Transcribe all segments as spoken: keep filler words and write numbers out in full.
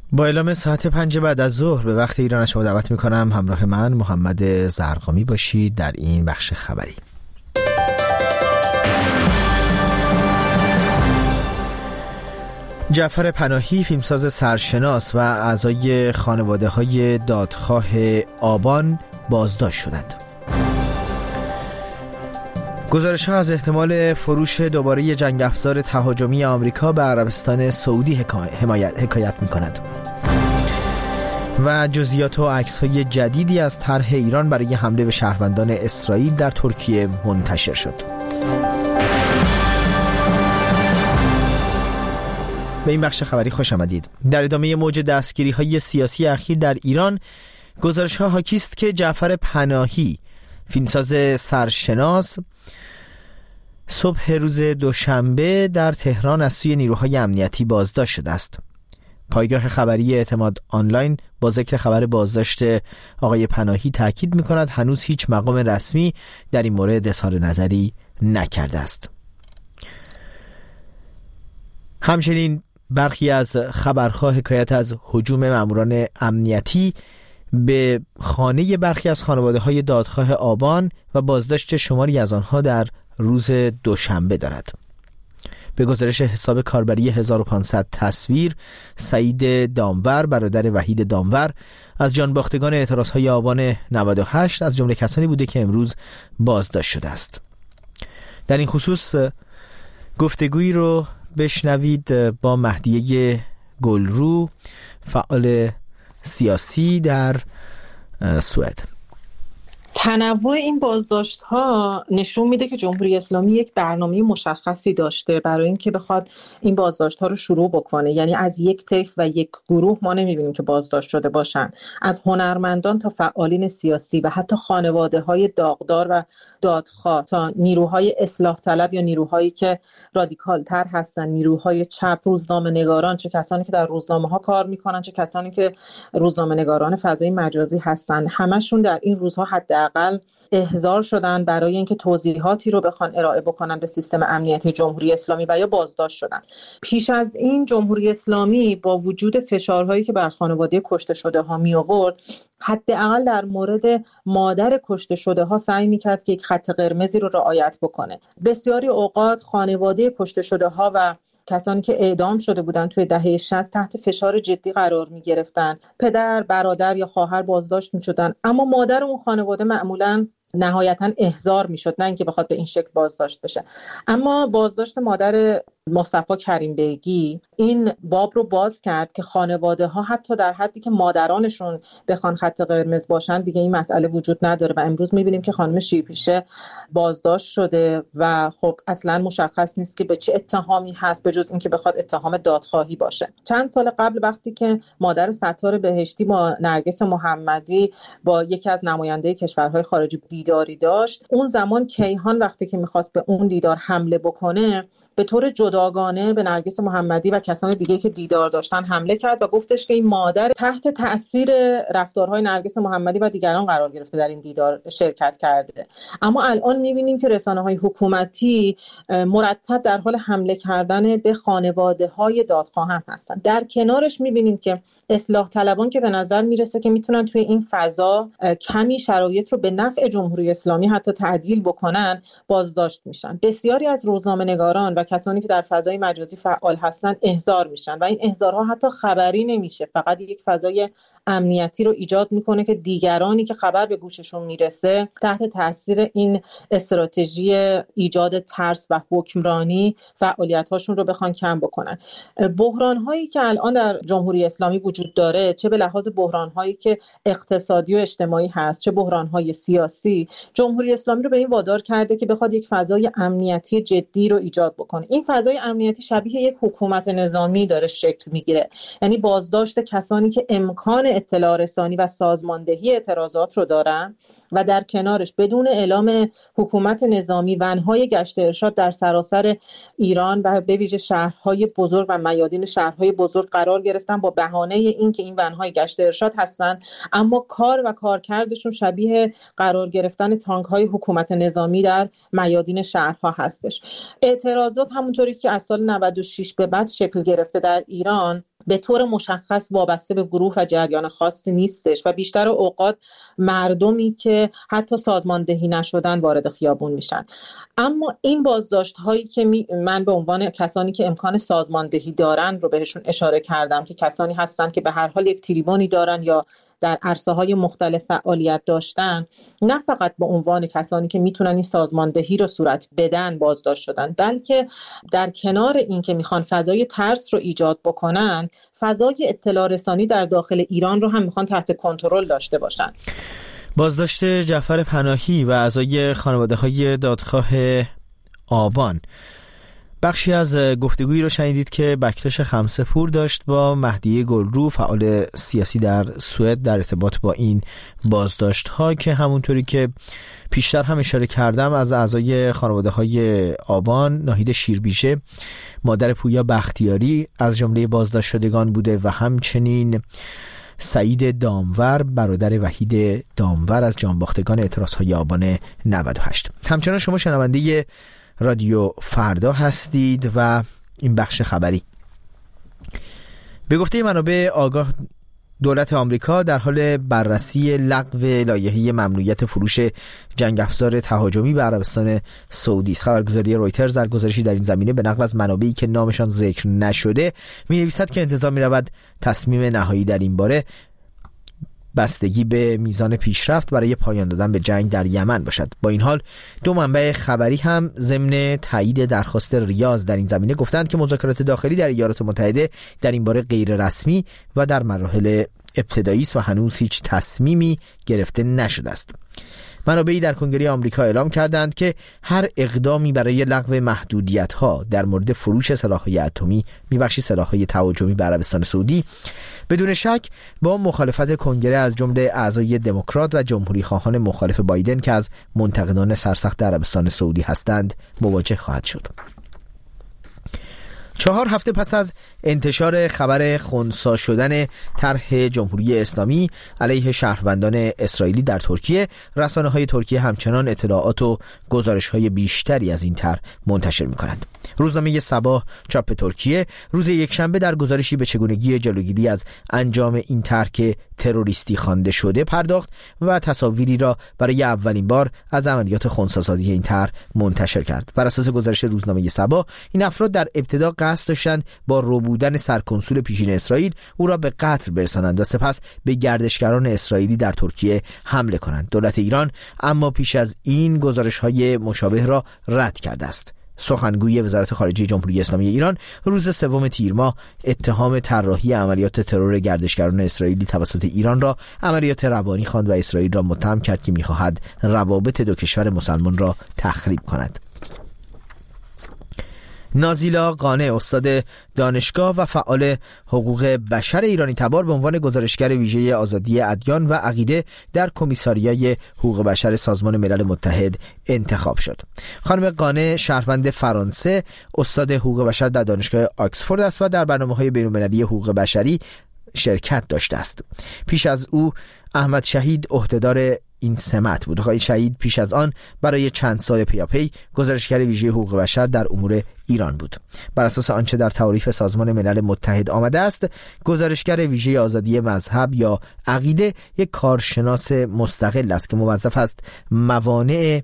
با اعلام ساعت پنج بعد از ظهر به وقت ایران شما دعوت میکنم همراه من محمد زرقامی باشید در این بخش خبری. جعفر پناهی، فیلمساز سرشناس و اعضای خانواده‌های دادخواه آبان بازداشت شدند. گزارش‌ها از احتمال فروش دوباره جنگ افزار تهاجمی آمریکا به عربستان سعودی حمایت حکایت می‌کند. و جزئیات و عکس‌های جدیدی از طرح ایران برای حمله به شهروندان اسرائیل در ترکیه منتشر شد. به این بخش خبری خوش آمدید. در ادامه موج دستگیری‌های سیاسی اخیر در ایران، گزارش‌ها حاکی است که جعفر پناهی، فیلمساز سرشناس، صبح روز دوشنبه در تهران از سوی نیروهای امنیتی بازداشت شده است. پایگاه خبری اعتماد آنلاین با ذکر خبر بازداشت آقای پناهی تاکید می‌کند هنوز هیچ مقام رسمی در این مورد اظهار نظری نکرده است. همچنین برخی از خبرها حکایت از هجوم ماموران امنیتی به خانه برخی از خانواده‌های دادخواه آبان و بازداشت شماری از آنها در روز دوشنبه دارد. به گزارش حساب کاربری هزار و پانصد تصویر، سعید دامور برادر وحید دامور از جانباختگان اعتراضهای آبان نود و هشت از جمله کسانی بوده که امروز بازداشت شده است. در این خصوص گفتگویی رو بشنوید با مهدیه گلرو، فعال سیاسی در سوئد. تنوع این بازداشت‌ها نشون میده که جمهوری اسلامی یک برنامه مشخصی داشته برای اینکه بخواد این بازداشت‌ها رو شروع بکنه. یعنی از یک طیف و یک گروه ما نمی‌بینیم که بازداشت شده باشن، از هنرمندان تا فعالین سیاسی و حتی خانواده‌های داغدار و دادخواه تا نیروهای اصلاح طلب یا نیروهایی که رادیکال‌تر هستن، نیروهای چپ، روزنامه‌نگاران، چه کسانی که در روزنامه‌ها کار می‌کنن چه کسانی که روزنامه‌نگاران فضای مجازی هستن، همشون در این روزها حد حداقل احضار شدن برای اینکه توضیحاتی رو بخوان ارائه بکنن به سیستم امنیتی جمهوری اسلامی و یا بازداشت شدن. پیش از این جمهوری اسلامی با وجود فشارهایی که بر خانواده کشته شده ها می آورد، حداقل در مورد مادر کشته شده ها سعی میکرد که یک خط قرمزی رو رعایت بکنه. بسیاری اوقات خانواده کشته شده ها و کسانی که اعدام شده بودن توی دهه شصت تحت فشار جدی قرار می گرفتن. پدر، برادر یا خواهر بازداشت می شدن، اما مادر اون خانواده معمولاً نهایتاً احضار می شد، نه اینکه بخواد به این شکل بازداشت بشه. اما بازداشت مادر مصطفی کریم بیگی این باب رو باز کرد که خانواده ها حتی در حدی که مادرانشون بخوان خط قرمز باشن دیگه این مسئله وجود نداره و امروز میبینیم که خانم شیرپیشه بازداشت شده و خب اصلا مشخص نیست که به چه اتهامی هست به جز اینکه بخواد اتهام دادخواهی باشه. چند سال قبل وقتی که مادر ستار بهشتی با نرگس محمدی با یکی از نماینده کشورهای خارجی دیداری داشت، اون زمان کیهان وقتی که میخواست به اون دیدار حمله بکنه به طور جداگانه به نرگس محمدی و کسان دیگه که دیدار داشتن حمله کرد و گفتش که این مادر تحت تأثیر رفتارهای نرگس محمدی و دیگران قرار گرفته در این دیدار شرکت کرده. اما الان می‌بینیم که رسانه‌های حکومتی مرتب در حال حمله کردن به خانواده‌های دادخواه هم هستن. در کنارش می‌بینیم که اصلاح طلبان که به نظر میرسه که میتونن توی این فضا کمی شرایط رو به نفع جمهوری اسلامی حتی تعدیل بکنن بازداشت میشن. بسیاری از روزنامه‌نگاران و کسانی که در فضای مجازی فعال هستن احضار میشن و این احضارها حتی خبری نمیشه، فقط یک فضای امنیتی رو ایجاد میکنه که دیگرانی که خبر به گوششون میرسه تحت تاثیر این استراتژی ایجاد ترس و حکمرانی فعالیت‌هاشون رو بخوان کم بکنن. بحران‌هایی که الان در جمهوری اسلامی وجود داره، چه به لحاظ بحران‌هایی که اقتصادی و اجتماعی هست چه بحران‌های سیاسی، جمهوری اسلامی رو به این وادار کرده که بخواد یک فضای امنیتی جدی رو ایجاد بکنه. این فضای امنیتی شبیه یک حکومت نظامی داره شکل میگیره، یعنی بازداشت کسانی که امکان اطلاع رسانی و سازماندهی اعتراضات رو دارن و در کنارش بدون اعلام حکومت نظامی ونهای گشت ارشاد در سراسر ایران و به ویژه شهرهای بزرگ و میادین شهرهای بزرگ قرار گرفتن با بهانه اینکه این ونهای گشت ارشاد هستن، اما کار و کارکردشون شبیه قرار گرفتن تانک‌های حکومت نظامی در میادین شهرها هستش. اعتراضات همونطوری که از سال نود و شش به بعد شکل گرفته در ایران به طور مشخص وابسته به گروه و جریان خاصی نیستش و بیشتر اوقات مردمی که حتی سازماندهی نشدن وارد خیابون میشن. اما این بازداشت هایی که می من به عنوان کسانی که امکان سازماندهی دارن رو بهشون اشاره کردم که کسانی هستن که به هر حال یک تریبونی دارن یا در عرصه های مختلف فعالیت داشتن، نه فقط به عنوان کسانی که میتونن این سازماندهی رو صورت بدن بازداشت شدن، بلکه در کنار این که میخوان فضای ترس رو ایجاد بکنن، فضای اطلاع رسانی در داخل ایران رو هم میخوان تحت کنترل داشته باشن. بازداشت جعفر پناهی و اعضای خانواده‌های دادخواه آبان، بخشی از گفتگویی رو شنیدید که بکتاش خمسه‌پور داشت با مهدیه گلرو، فعال سیاسی در سوئد، در ارتباط با این بازداشت‌ها که همونطوری که پیشتر هم اشاره کردم از اعضای خانواده‌های آبان، ناهید شیربیشه، مادر پویا بختیاری از جمله بازداشت شدگان بوده و همچنین سعید دامور، برادر وحید دامور از جانباختگان اعتراض‌های آبان نود و هشت. همچنان شما شنونده رادیو فردا هستید و این بخش خبری. به گفته منابع آگاه، دولت آمریکا در حال بررسی لغو لایحه ممنوعیت فروش جنگ افزار تهاجمی به عربستان سعودی است. خبرگزاری رویترز در گزارشی در این زمینه به نقل از منابعی که نامشان ذکر نشده می‌نویسد که انتظار می‌رود تصمیم نهایی در این باره بستگی به میزان پیشرفت برای پایان دادن به جنگ در یمن باشد. با این حال دو منبع خبری هم ضمن تایید درخواست ریاض در این زمینه گفتند که مذاکرات داخلی در ایالات متحده در این باره غیر رسمی و در مراحل ابتدایی است و هنوز هیچ تصمیمی گرفته نشده است. منابعی در کنگره آمریکا اعلام کردند که هر اقدامی برای لغو محدودیت‌ها در مورد فروش سلاح‌های اتمی، میبخشی سلاح‌های تهاجمی به عربستان سعودی، بدون شک با مخالفت کنگره از جمله اعضای دموکرات و جمهوری خواهان مخالف بایدن که از منتقدان سرسخت عربستان سعودی هستند مواجه خواهد شد. چهار هفته پس از انتشار خبر خنثی شدن طرح جمهوری اسلامی علیه شهروندان اسرائیلی در ترکیه، رسانه‌های ترکیه همچنان اطلاعات و گزارش‌های بیشتری از این طرح منتشر می‌کنند. روزنامه صباح چاپ ترکیه روز یکشنبه در گزارشی به چگونگی جلوگیری از انجام این طرح که تروریستی خوانده شده پرداخت و تصاویری را برای اولین بار از عملیات خنثی‌سازی این طرح منتشر کرد. بر اساس گزارش روزنامه صباح، این افراد در ابتدا قصد داشتند با ربودن سرکنسول پیشین اسرائیل او را به قتل برسانند و سپس به گردشگران اسرائیلی در ترکیه حمله کنند. دولت ایران اما پیش از این گزارش‌های مشابه را رد کرده است. سخنگوی وزارت خارجه جمهوری اسلامی ایران روز سوم تیر ماه اتهام طراحی عملیات ترور گردشگران اسرائیلی توسط ایران را عملیات روانی خواند و اسرائیل را متهم کرد که می‌خواهد روابط دو کشور مسلمان را تخریب کند. نازیلا قانع، استاد دانشگاه و فعال حقوق بشر ایرانی تبار، به عنوان گزارشگر ویژه آزادی ادیان و عقیده در کمیساریای حقوق بشر سازمان ملل متحد انتخاب شد. خانم قانع شهروند فرانسه، استاد حقوق بشر در دانشگاه آکسفورد است و در برنامه‌های بین‌المللی حقوق بشری شرکت داشته است. پیش از او احمد شهید عهدهدار این سمت بود. آقای شهید پیش از آن برای چند سال پیاپی گزارشگر ویژه حقوق بشر در امور ایران بود. بر اساس آنچه در تعریف سازمان ملل متحد آمده است، گزارشگر ویژه آزادی مذهب یا عقیده یک کارشناس مستقل است که موظف است موانع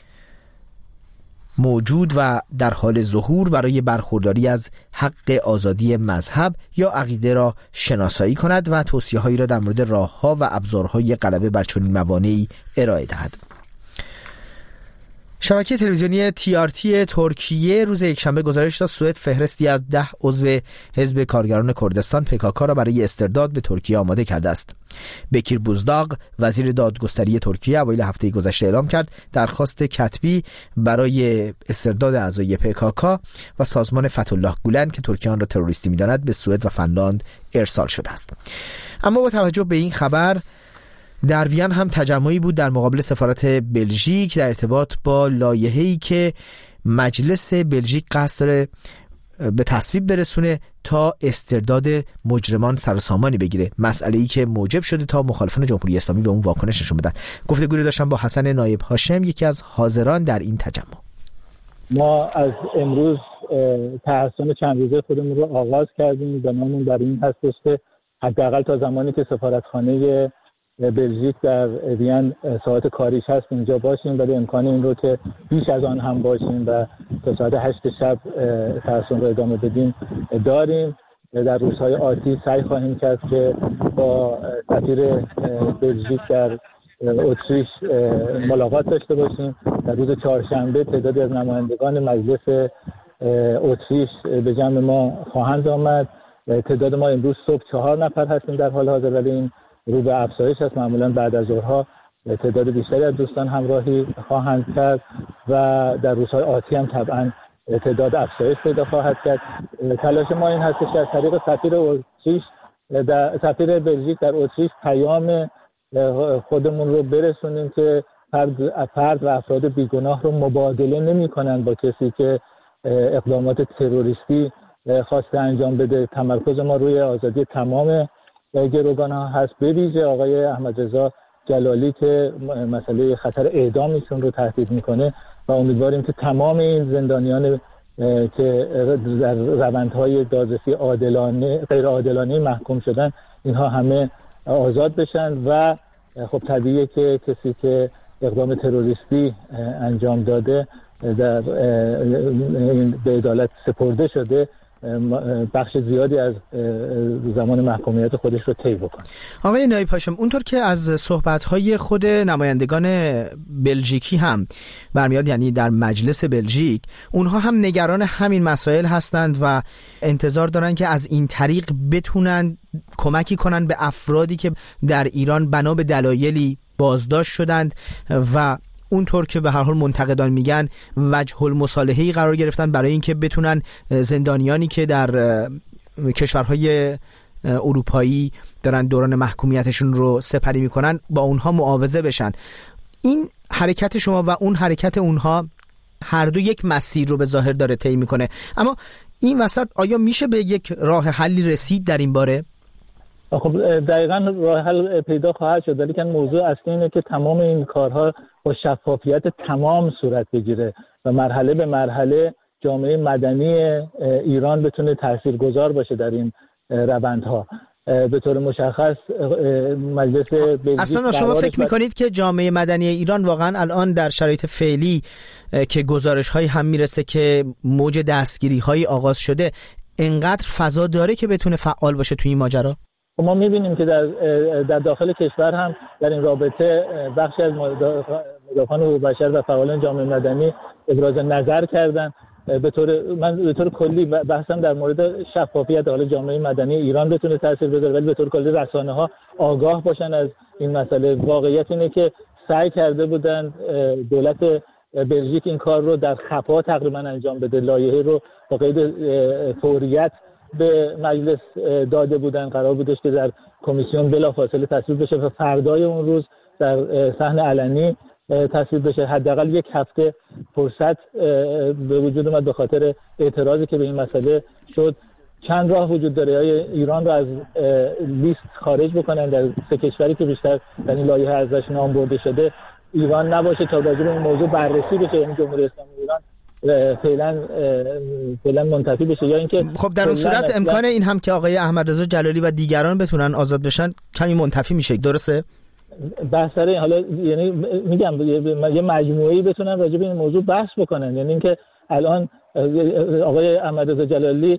موجود و در حال ظهور برای برخورداری از حق آزادی مذهب یا عقیده را شناسایی کند و توصیه‌هایی را در مورد راه‌ها و ابزارهای غلبه بر چنین موانعی ارائه دهد. شبکه تلویزیونی تی آر تی ترکیه روز یکشنبه گزارش داد سوئد فهرستی از ده عضو حزب کارگران کردستان پی کا کا را برای استرداد به ترکیه آماده کرده است. بکیر بوزداغ، وزیر دادگستری ترکیه، اوایل هفته گذشته اعلام کرد درخواست کتبی برای استرداد اعضای پی کا کا و سازمان فتح الله گولن که ترکیه آن را تروریستی می‌داند به سوئد و فنلاند ارسال شده است. اما با توجه به این خبر، در وین هم تجمعی بود در مقابل سفارت بلژیک در ارتباط با لایحه‌ای که مجلس بلژیک قصد داره به تصویب برسونه تا استرداد مجرمان سر و سامانی بگیره، مسئله‌ای که موجب شده تا مخالفان جمهوری اسلامی به اون واکنش نشون بدن. گفتگوی داشتم با حسن نایب هاشم، یکی از حاضران در این تجمع. ما از امروز تحسن چند روزه خودمون رو آغاز کردیم. زمانمون در این هستش که حداقل تا زمانی که سفارتخانه بلژیک در وین ساعت کاریش هست اینجا باشیم، ولی امکان این رو که بیش از آن هم باشیم و تا ساعت هشت شب تحسن رو ادامه بدیم داریم. در روزهای آتی سعی خواهیم کرد که با سفیر بلژیک در اتریش ملاقات داشته باشیم. در روز چهارشنبه تعدادی از نمایندگان مجلس اتریش به جمع ما خواهند آمد. تعداد ما امروز صبح چهار نفر هستیم در حال حاضر، ولی این رو به افزایش است. معمولا بعد از ظهرها تعداد بیشتری از دوستان همراهی خواهند کرد و در روزهای آتی هم طبعا تعداد افزایش پیدا خواهد کرد. تلاش ما این هستش که از طریق سفیر اتریش در سفیر بلژیک در اتریش پیام خودمون رو برسونیم که فرد, فرد و افراد بیگناه رو مبادله نمی کنن با کسی که اقدامات تروریستی خواسته انجام بده. تمرکز ما روی آزادی تمام گروگان ها هست، به ویژه آقای احمدرضا جلالی که مسئله خطر اعدام ایشون رو تهدید میکنه و امیدواریم که تمام این زندانیان که در روندهای دادرسی عادلانه غیر عادلانه محکوم شدن اینها همه آزاد بشن و خب طبیعیه که کسی که اقدام تروریستی انجام داده در به عدالت سپرده شده بخش زیادی از زمان محکومیت خودش رو طی بکنه. آقای نایب هاشم، اونطور که از صحبت‌های خود نمایندگان بلژیکی هم برمیاد، یعنی در مجلس بلژیک، اونها هم نگران همین مسائل هستند و انتظار دارن که از این طریق بتونن کمکی کنن به افرادی که در ایران بنا به دلایلی بازداشت شدند و اونطور که به هر حال منتقدان میگن وجه المصالحه‌ای قرار گرفتن برای اینکه بتونن زندانیانی که در کشورهای اروپایی دارن دوران محکومیتشون رو سپری میکنن با اونها معاوضه بشن. این حرکت شما و اون حرکت اونها هر دو یک مسیر رو به ظاهر داره طی میکنه، اما این وسط آیا میشه به یک راه حلی رسید در این باره؟ خب دقیقاً راه حل پیدا خواهد شد، ولی که موضوع اصلی اینه که تمام این کارها با شفافیت تمام صورت بگیره و مرحله به مرحله جامعه مدنی ایران بتونه تاثیرگذار باشه در این روندها. به طور مشخص مجلس بلژیک اصلا شما فکر میکنید که جامعه مدنی ایران واقعا الان در شرایط فعلی که گزارش های هم میرسه که موج دستگیری های آغاز شده انقدر فضا داره که بتونه فعال باشه توی این ماجرا؟ ما می‌بینیم که در در داخل کشور هم در این رابطه بخشی از مدافعان حقوق بشر و فعالان جامعه مدنی ابراز نظر کردن. به طور من به طور کلی بحثم در مورد شفافیت حال جامعه مدنی ایران بتونه تاثیر بذاره، ولی به طور کلی رسانه‌ها آگاه باشن از این مسئله. واقعیت اینه که سعی کرده بودن دولت بلژیک این کار رو در خفا تقریبا انجام بده. لایحه رو با قید فوریت به مجلس داده بودن، قرار بودش که در کمیسیون بلافاصله تصویب بشه و فردای اون روز در صحن علنی تصویب بشه. حداقل یک هفته فرصت به وجود اومد به خاطر اعتراضی که به این مسئله شد. چند راه وجود داره، یا ایران رو از لیست خارج بکنن در سه کشوری که بیشتر در این لایحه ازش نام برده شده ایران نباشه تا راجع به این موضوع بررسی بشه، یعنی جمهوری اسلامی ایران فعلا فعلا منتفی بشه، یا اینکه خب در اون صورت امکان این هم که آقای احمدرضا جلالی و دیگران بتونن آزاد بشن کمی منتفی میشه، درسته؟ بحث سر حالا یعنی میگم یه مجموعه‌ای بتونن راجع به این موضوع بحث بکنن، یعنی اینکه الان آقای احمدرضا جلالی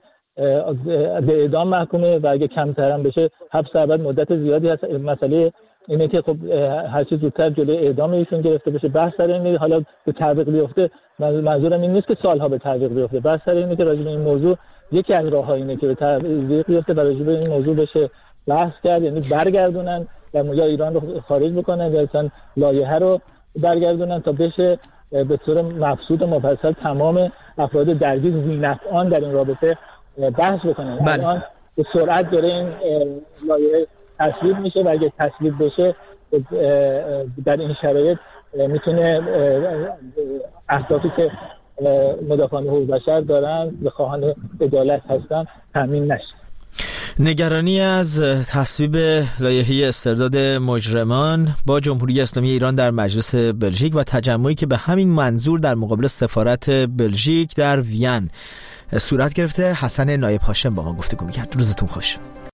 به اعدام محکومه و اگه کمتر هم بشه حبس ابد مدت زیادی هست. مسئله اینه که خب هر چه زودتر جلوی اعدام ایشون گرفته بشه. بحث سر اینه حالا به تعویق بیفته، منظورم این نیست که سالها به تعویق بیفته، بحث سر اینه که راجع به این موضوع یکی از راه‌ها اینه که به تعویق بیفته و راجع به این موضوع بشه بحث کرد، یعنی برگردونن یا ایران رو خارج بکنن یا اصلا لایحه رو برگردونن تا بشه به طور مبسوط و مفصل تمام افراد درگیر ذی‌نفعان در این رابطه بحث بکنن. الان به سرعت داره این لایحه تصویب میشه و اگه تصویب بشه در این شرایط میتونه اهدافی که مدافعان حقوق بشر دارن به خواهان عدالت هستن تامین نشه. نگرانی از تصویب لایحه استرداد مجرمان با جمهوری اسلامی ایران در مجلس بلژیک و تجمعی که به همین منظور در مقابل سفارت بلژیک در وین صورت گرفته. حسن نایب هاشم با ما گفتگو می‌کرد. روزتون خوش.